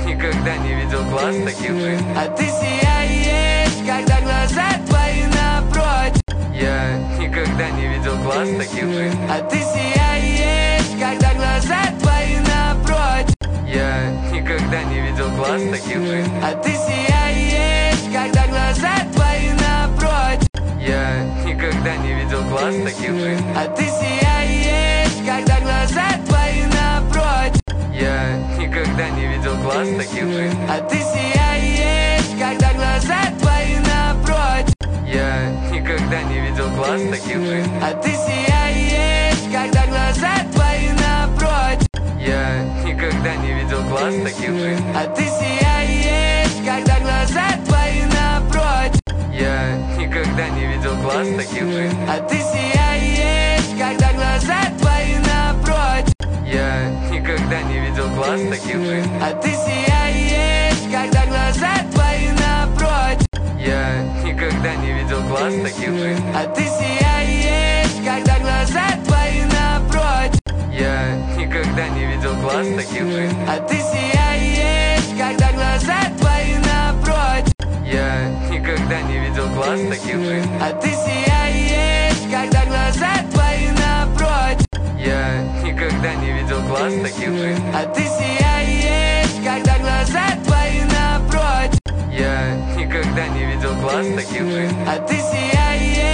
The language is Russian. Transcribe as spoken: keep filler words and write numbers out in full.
никогда не видел глаз таких же. А ты сияешь, когда глаза твои напротив. Я никогда не видел глаз таких же. А ты сияешь, когда глаза твои напротив. Я никогда не видел глаз таких же. А ты сияешь, когда глаза твои напротив. Я никогда не видел глаз таких же. А ты сияешь, когда глаза твои напротив. Я никогда не видел глаз таких же. А ты сияешь, когда глаза твои напротив. Я никогда не видел глаз таких же. А ты сияешь, когда глаза твои напротив. Я никогда не видел глаз таких же. А ты сияешь, когда глаза твои напротив. Я никогда не видел глаз таких же. А ты сияешь, когда глаза твои напротив. Я никогда не видел глаз таких же. А ты сияешь, когда глаза твои напротив. Я никогда не видел глаз таких же. А ты сияешь, когда глаза твои напротив. Я никогда не видел глаз таких же. А ты сияешь, когда глаза твои напротив. Я никогда не видел глаз таких же. А ты сияешь, когда глаза твои напротив. Я никогда не видел глаз таких же. А ты сияешь, когда глаза твои напротив. Я никогда не видел глаз таких же. А ты сияешь.